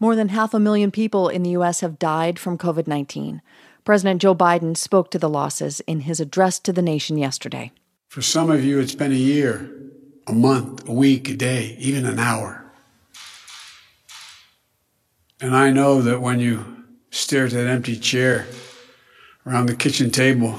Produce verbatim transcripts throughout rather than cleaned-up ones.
More than half a million people in the U S have died from covid nineteen. President Joe Biden spoke to the losses in his address to the nation yesterday. For some of you, it's been a year, a month, a week, a day, even an hour. And I know that when you stare at that empty chair around the kitchen table,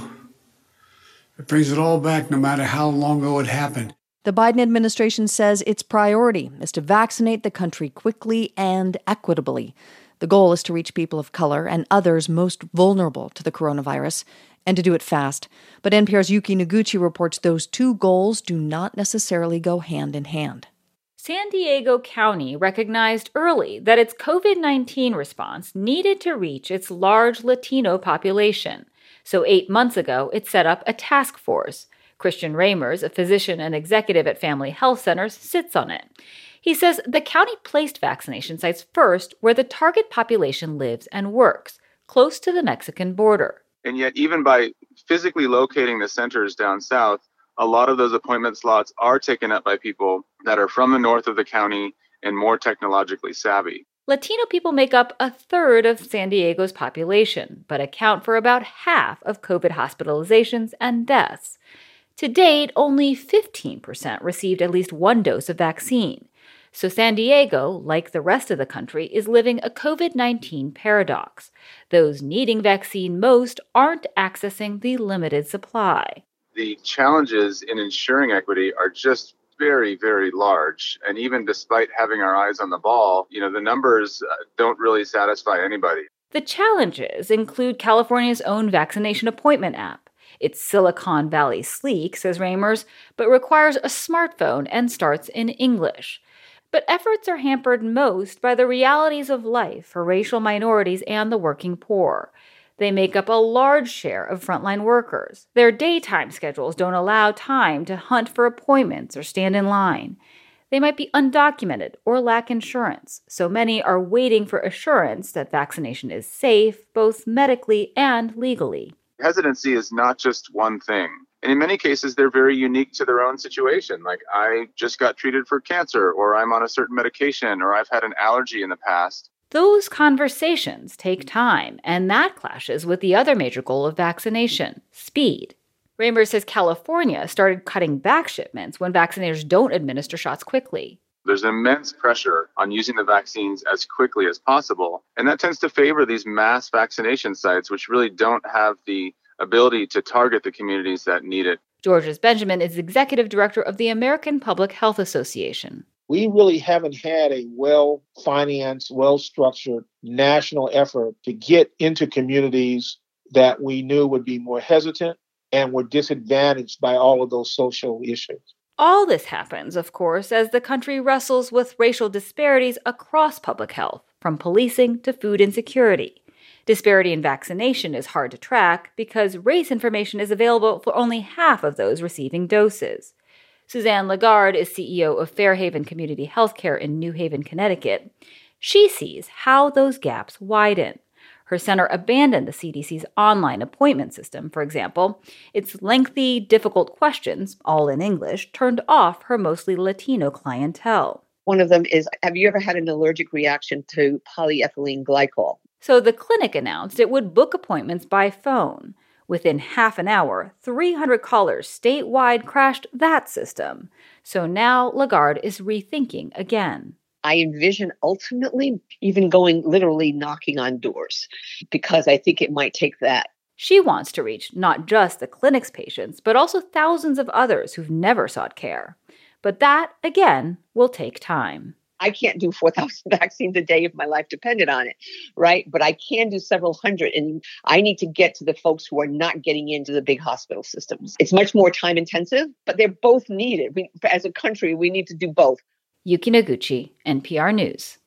it brings it all back no matter how long ago it happened. The Biden administration says its priority is to vaccinate the country quickly and equitably. The goal is to reach people of color and others most vulnerable to the coronavirus, and to do it fast. But N P R's Yuki Noguchi reports those two goals do not necessarily go hand in hand. San Diego County recognized early that its covid nineteen response needed to reach its large Latino population. So eight months ago, it set up a task force. Christian Ramers, a physician and executive at Family Health Centers, sits on it. He says the county placed vaccination sites first where the target population lives and works, close to the Mexican border. And yet, even by physically locating the centers down south, a lot of those appointment slots are taken up by people that are from the north of the county and more technologically savvy. Latino people make up a third of San Diego's population, but account for about half of COVID hospitalizations and deaths. To date, only fifteen percent received at least one dose of vaccine. So San Diego, like the rest of the country, is living a covid nineteen paradox. Those needing vaccine most aren't accessing the limited supply. The challenges in ensuring equity are just very, very large. And even despite having our eyes on the ball, you know, the numbers don't really satisfy anybody. The challenges include California's own vaccination appointment app. It's Silicon Valley sleek, says Ramers, but requires a smartphone and starts in English. But efforts are hampered most by the realities of life for racial minorities and the working poor. They make up a large share of frontline workers. Their daytime schedules don't allow time to hunt for appointments or stand in line. They might be undocumented or lack insurance, so many are waiting for assurance that vaccination is safe, both medically and legally. Hesitancy is not just one thing. And in many cases, they're very unique to their own situation. Like, I just got treated for cancer, or I'm on a certain medication, or I've had an allergy in the past. Those conversations take time, and that clashes with the other major goal of vaccination, speed. Ramers says California started cutting back shipments when vaccinators don't administer shots quickly. There's immense pressure on using the vaccines as quickly as possible, and that tends to favor these mass vaccination sites, which really don't have the ability to target the communities that need it. Georges Benjamin is executive director of the American Public Health Association. We really haven't had a well-financed, well-structured national effort to get into communities that we knew would be more hesitant and were disadvantaged by all of those social issues. All this happens, of course, as the country wrestles with racial disparities across public health, from policing to food insecurity. Disparity in vaccination is hard to track because race information is available for only half of those receiving doses. Suzanne Lagarde is C E O of Fairhaven Community Healthcare in New Haven, Connecticut. She sees how those gaps widen. Her center abandoned the C D C's online appointment system, for example. Its lengthy, difficult questions, all in English, turned off her mostly Latino clientele. One of them is, have you ever had an allergic reaction to polyethylene glycol? So the clinic announced it would book appointments by phone. Within half an hour, three hundred callers statewide crashed that system. So now Lagarde is rethinking again. I envision ultimately even going literally knocking on doors because I think it might take that. She wants to reach not just the clinic's patients, but also thousands of others who've never sought care. But that, again, will take time. I can't do four thousand vaccines a day if my life depended on it, right? But I can do several hundred, and I need to get to the folks who are not getting into the big hospital systems. It's much more time intensive, but they're both needed. We, as a country, we need to do both. Yuki Noguchi, N P R News.